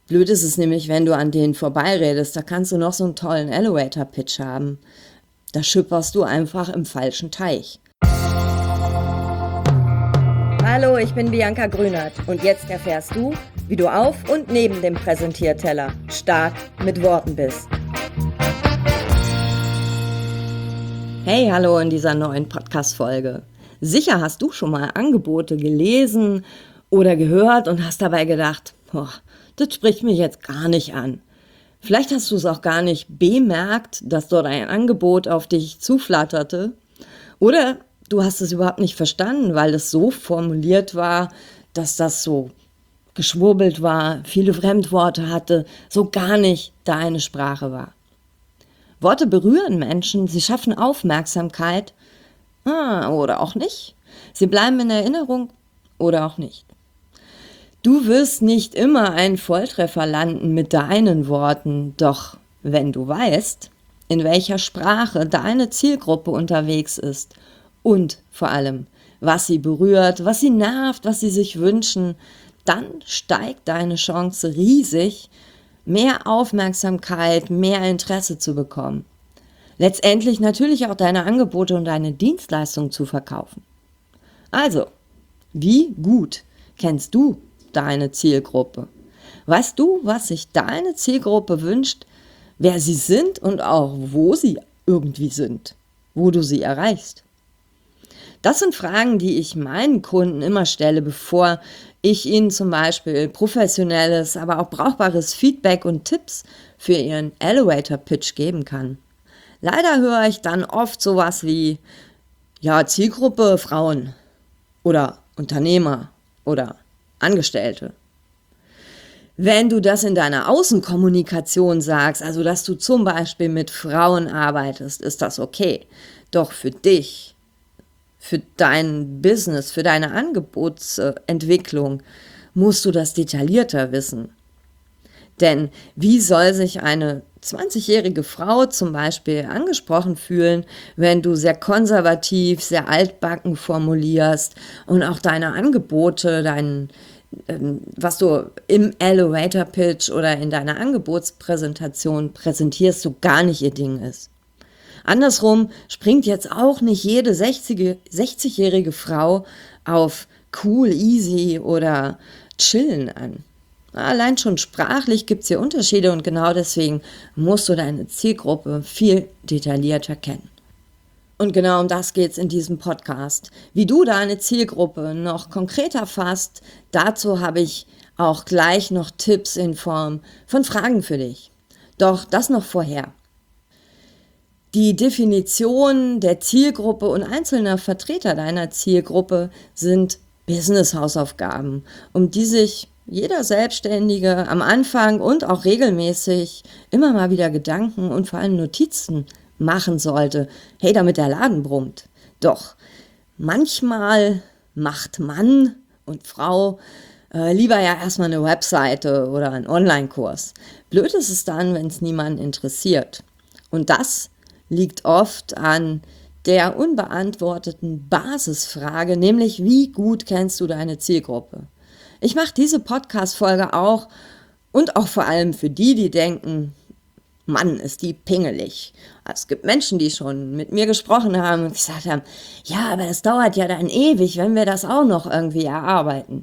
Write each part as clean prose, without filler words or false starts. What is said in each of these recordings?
Blöd ist es nämlich, wenn du an denen vorbeiredest, da kannst du noch so einen tollen Elevator-Pitch haben. Da schipperst du einfach im falschen Teich. Hallo, ich bin Bianca Grünert und jetzt erfährst du, wie du auf und neben dem Präsentierteller stark mit Worten bist. Hey, hallo in dieser neuen Podcast-Folge. Sicher hast du schon mal Angebote gelesen oder gehört und hast dabei gedacht, das spricht mich jetzt gar nicht an. Vielleicht hast du es auch gar nicht bemerkt, dass dort ein Angebot auf dich zuflatterte. Oder du hast es überhaupt nicht verstanden, weil es so formuliert war, dass das so geschwurbelt war, viele Fremdworte hatte, so gar nicht deine Sprache war. Worte berühren Menschen, sie schaffen Aufmerksamkeit, oder auch nicht. Sie bleiben in Erinnerung oder auch nicht. Du wirst nicht immer einen Volltreffer landen mit deinen Worten, doch wenn du weißt, in welcher Sprache deine Zielgruppe unterwegs ist und vor allem, was sie berührt, was sie nervt, was sie sich wünschen, dann steigt deine Chance riesig, mehr Aufmerksamkeit, mehr Interesse zu bekommen. Letztendlich natürlich auch deine Angebote und deine Dienstleistungen zu verkaufen. Also, wie gut kennst du deine Zielgruppe? Weißt du, was sich deine Zielgruppe wünscht, wer sie sind und auch wo sie irgendwie sind, wo du sie erreichst? Das sind Fragen, die ich meinen Kunden immer stelle, bevor ich ihnen zum Beispiel professionelles, aber auch brauchbares Feedback und Tipps für ihren Elevator-Pitch geben kann. Leider höre ich dann oft sowas wie, Zielgruppe Frauen oder Unternehmer oder Angestellte. Wenn du das in deiner Außenkommunikation sagst, also dass du zum Beispiel mit Frauen arbeitest, ist das okay. Doch für dich, für dein Business, für deine Angebotsentwicklung musst du das detaillierter wissen. Denn wie soll sich eine 20-jährige Frau zum Beispiel angesprochen fühlen, wenn du sehr konservativ, sehr altbacken formulierst und auch deine Angebote, was du im Elevator-Pitch oder in deiner Angebotspräsentation präsentierst, so gar nicht ihr Ding ist. Andersrum springt jetzt auch nicht jede 60-jährige Frau auf cool, easy oder chillen an. Allein schon sprachlich gibt es hier Unterschiede und genau deswegen musst du deine Zielgruppe viel detaillierter kennen. Und genau um das geht es in diesem Podcast. Wie du deine Zielgruppe noch konkreter fasst, dazu habe ich auch gleich noch Tipps in Form von Fragen für dich. Doch das noch vorher. Die Definition der Zielgruppe und einzelner Vertreter deiner Zielgruppe sind Business-Hausaufgaben, um die sich jeder Selbstständige am Anfang und auch regelmäßig immer mal wieder Gedanken und vor allem Notizen machen sollte, damit der Laden brummt. Doch manchmal macht Mann und Frau lieber ja erstmal eine Webseite oder einen Online-Kurs. Blöd ist es dann, wenn es niemanden interessiert. Und das liegt oft an der unbeantworteten Basisfrage, nämlich wie gut kennst du deine Zielgruppe? Ich mache diese Podcast-Folge auch und auch vor allem für die, die denken, Mann, ist die pingelig. Es gibt Menschen, die schon mit mir gesprochen haben und gesagt haben, ja, aber das dauert ja dann ewig, wenn wir das auch noch irgendwie erarbeiten.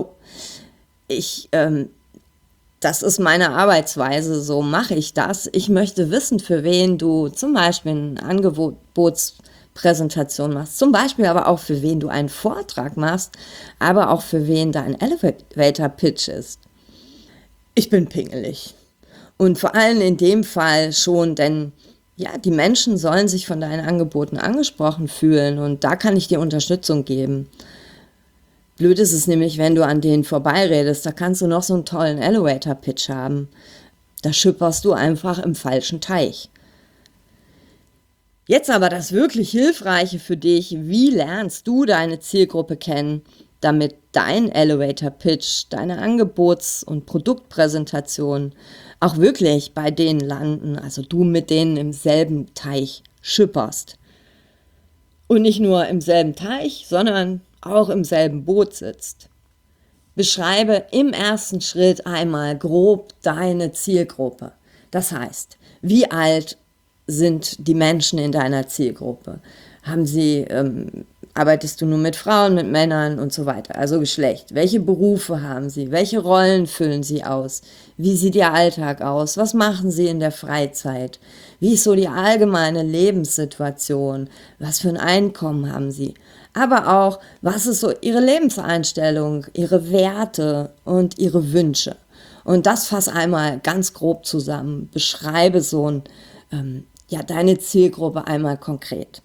Das ist meine Arbeitsweise, so mache ich das. Ich möchte wissen, für wen du zum Beispiel eine Angebotspräsentation machst, zum Beispiel aber auch für wen du einen Vortrag machst, aber auch für wen dein Elevator-Pitch ist. Ich bin pingelig. Und vor allem in dem Fall schon, denn die Menschen sollen sich von deinen Angeboten angesprochen fühlen und da kann ich dir Unterstützung geben. Blöd ist es nämlich, wenn du an denen vorbeiredest, da kannst du noch so einen tollen Elevator-Pitch haben. Da schipperst du einfach im falschen Teich. Jetzt aber das wirklich Hilfreiche für dich, wie lernst du deine Zielgruppe kennen, damit dein Elevator-Pitch, deine Angebots- und Produktpräsentation auch wirklich bei denen landen, also du mit denen im selben Teich schipperst. Und nicht nur im selben Teich, sondern auch im selben Boot sitzt. Beschreibe im ersten Schritt einmal grob deine Zielgruppe. Das heißt, wie alt sind die Menschen in deiner Zielgruppe? Arbeitest du nur mit Frauen, mit Männern und so weiter? Also Geschlecht. Welche Berufe haben sie? Welche Rollen füllen sie aus? Wie sieht ihr Alltag aus? Was machen sie in der Freizeit? Wie ist so die allgemeine Lebenssituation? Was für ein Einkommen haben sie? Aber auch, was ist so ihre Lebenseinstellung, ihre Werte und ihre Wünsche? Und das fass einmal ganz grob zusammen. Beschreibe deine Zielgruppe einmal konkret.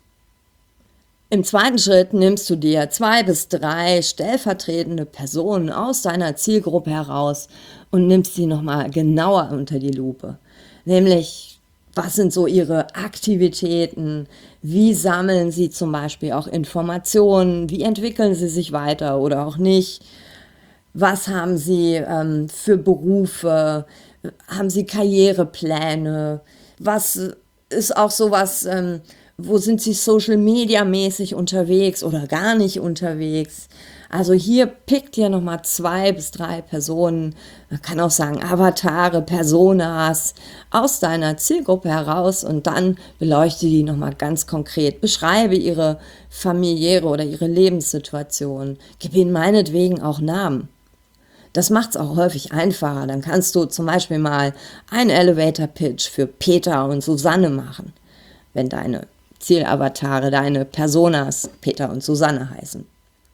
Im zweiten Schritt nimmst du dir 2 bis 3 stellvertretende Personen aus deiner Zielgruppe heraus und nimmst sie nochmal genauer unter die Lupe. Nämlich, was sind so ihre Aktivitäten? Wie sammeln sie zum Beispiel auch Informationen? Wie entwickeln sie sich weiter oder auch nicht? Was haben sie für Berufe? Haben sie Karrierepläne? Was ist auch sowas, wo sind sie Social Media mäßig unterwegs oder gar nicht unterwegs? Also hier pick dir nochmal 2 bis 3 Personen, man kann auch sagen Avatare, Personas aus deiner Zielgruppe heraus und dann beleuchte die nochmal ganz konkret. Beschreibe ihre familiäre oder ihre Lebenssituation. Gib ihnen meinetwegen auch Namen. Das macht es auch häufig einfacher. Dann kannst du zum Beispiel mal einen Elevator-Pitch für Peter und Susanne machen, wenn deine Zielavatare, deine Personas Peter und Susanne heißen.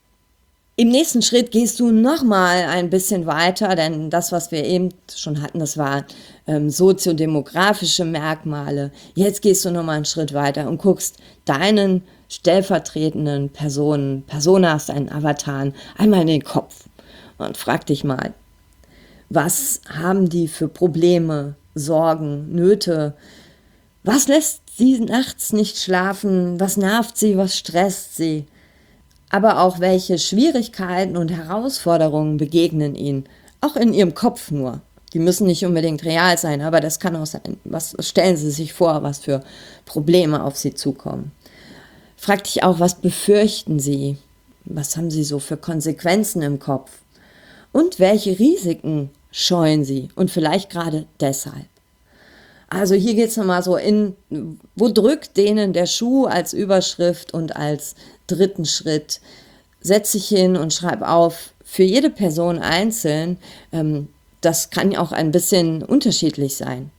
Im nächsten Schritt gehst du nochmal ein bisschen weiter, denn das, was wir eben schon hatten, das waren soziodemografische Merkmale. Jetzt gehst du nochmal einen Schritt weiter und guckst deinen stellvertretenden Personas, deinen Avataren einmal in den Kopf und frag dich mal, was haben die für Probleme, Sorgen, Nöte? Was lässt sie nachts nicht schlafen? Was nervt sie? Was stresst sie? Aber auch welche Schwierigkeiten und Herausforderungen begegnen ihnen, auch in ihrem Kopf nur. Die müssen nicht unbedingt real sein, aber das kann auch sein. Was stellen sie sich vor, was für Probleme auf sie zukommen? Frag dich auch, was befürchten sie? Was haben sie so für Konsequenzen im Kopf? Und welche Risiken scheuen sie? Und vielleicht gerade deshalb. Also hier geht es nochmal so wo drückt denen der Schuh als Überschrift und als dritten Schritt. Setz dich hin und schreib auf, für jede Person einzeln, das kann auch ein bisschen unterschiedlich sein.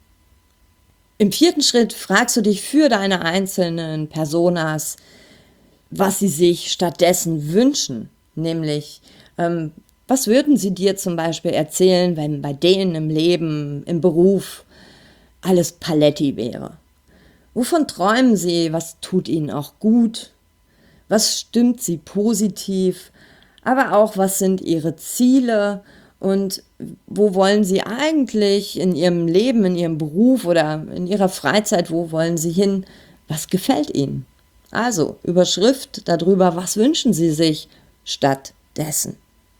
Im vierten Schritt fragst du dich für deine einzelnen Personas, was sie sich stattdessen wünschen, nämlich was würden sie dir zum Beispiel erzählen, wenn bei denen im Leben, im Beruf alles Paletti wäre? Wovon träumen sie? Was tut ihnen auch gut? Was stimmt sie positiv? Aber auch, was sind ihre Ziele und wo wollen sie eigentlich in ihrem Leben, in ihrem Beruf oder in ihrer Freizeit, wo wollen sie hin? Was gefällt ihnen? Also Überschrift darüber, was wünschen sie sich stattdessen?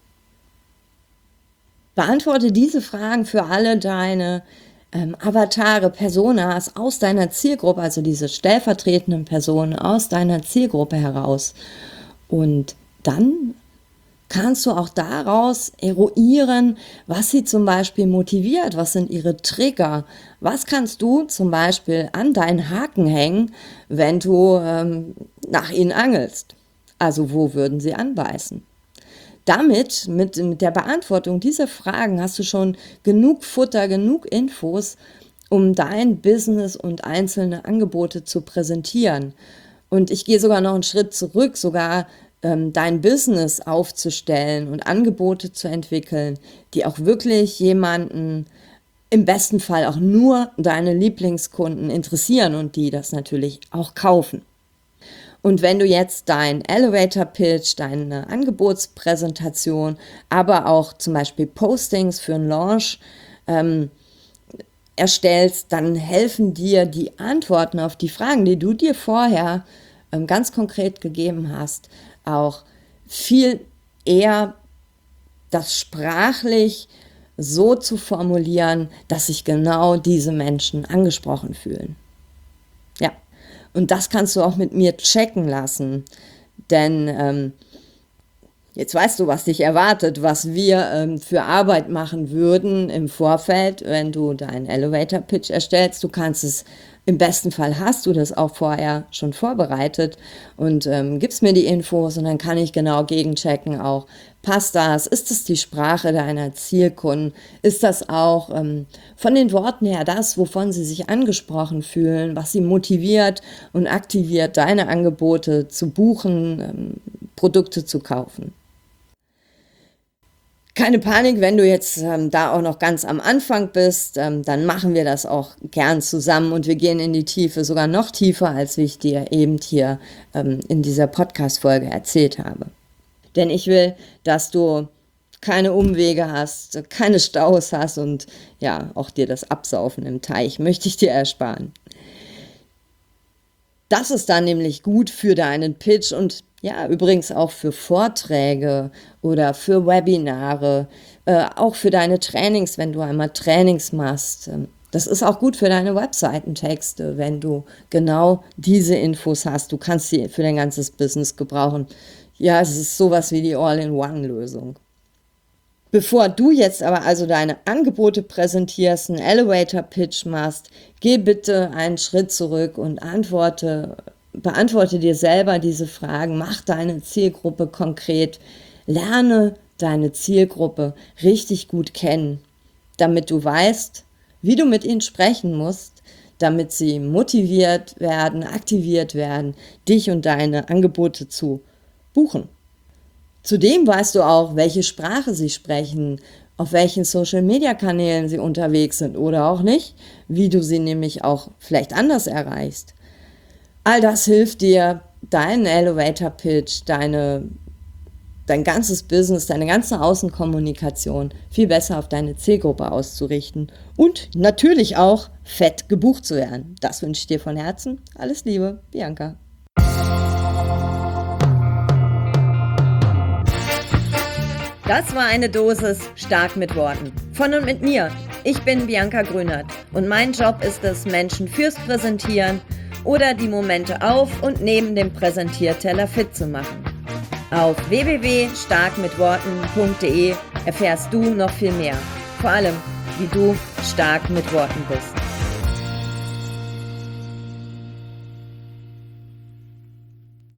Beantworte diese Fragen für alle deine Avatare, Personas aus deiner Zielgruppe, also diese stellvertretenden Personen aus deiner Zielgruppe heraus. Und dann kannst du auch daraus eruieren, was sie zum Beispiel motiviert, was sind ihre Trigger, was kannst du zum Beispiel an deinen Haken hängen, wenn du nach ihnen angelst. Also wo würden sie anbeißen? Damit, mit der Beantwortung dieser Fragen, hast du schon genug Futter, genug Infos, um dein Business und einzelne Angebote zu präsentieren. Und ich gehe sogar noch einen Schritt zurück, sogar dein Business aufzustellen und Angebote zu entwickeln, die auch wirklich jemanden, im besten Fall auch nur deine Lieblingskunden interessieren und die das natürlich auch kaufen. Und wenn du jetzt dein Elevator Pitch, deine Angebotspräsentation, aber auch zum Beispiel Postings für einen Launch erstellst, dann helfen dir die Antworten auf die Fragen, die du dir vorher ganz konkret gegeben hast, auch viel eher das sprachlich so zu formulieren, dass sich genau diese Menschen angesprochen fühlen. Ja. Und das kannst du auch mit mir checken lassen, denn Jetzt weißt du, was dich erwartet, was wir für Arbeit machen würden im Vorfeld, wenn du deinen Elevator-Pitch erstellst. Du kannst es, im besten Fall hast du das auch vorher schon vorbereitet und gibst mir die Infos und dann kann ich genau gegenchecken auch, passt das? Ist das die Sprache deiner Zielkunden? Ist das auch von den Worten her das, wovon sie sich angesprochen fühlen, was sie motiviert und aktiviert, deine Angebote zu buchen, Produkte zu kaufen? Keine Panik, wenn du jetzt da auch noch ganz am Anfang bist, dann machen wir das auch gern zusammen und wir gehen in die Tiefe, sogar noch tiefer, als ich dir eben hier in dieser Podcast-Folge erzählt habe. Denn ich will, dass du keine Umwege hast, keine Staus hast und ja, auch dir das Absaufen im Teich möchte ich dir ersparen. Das ist dann nämlich gut für deinen Pitch und ja, übrigens auch für Vorträge oder für Webinare, auch für deine Trainings, wenn du einmal Trainings machst. Das ist auch gut für deine Webseitentexte, wenn du genau diese Infos hast. Du kannst sie für dein ganzes Business gebrauchen. Ja, es ist sowas wie die All-in-One-Lösung. Bevor du jetzt aber also deine Angebote präsentierst, einen Elevator-Pitch machst, geh bitte einen Schritt zurück und beantworte dir selber diese Fragen, mach deine Zielgruppe konkret, lerne deine Zielgruppe richtig gut kennen, damit du weißt, wie du mit ihnen sprechen musst, damit sie motiviert werden, aktiviert werden, dich und deine Angebote zu buchen. Zudem weißt du auch, welche Sprache sie sprechen, auf welchen Social-Media-Kanälen sie unterwegs sind oder auch nicht, wie du sie nämlich auch vielleicht anders erreichst. All das hilft dir, deinen Elevator-Pitch, dein ganzes Business, deine ganze Außenkommunikation viel besser auf deine Zielgruppe auszurichten und natürlich auch fett gebucht zu werden. Das wünsche ich dir von Herzen. Alles Liebe, Bianca. Das war eine Dosis stark mit Worten. Von und mit mir. Ich bin Bianca Grünert und mein Job ist es, Menschen fürs Präsentieren oder die Momente auf und neben dem Präsentierteller fit zu machen. Auf www.starkmitworten.de erfährst du noch viel mehr. Vor allem, wie du stark mit Worten bist.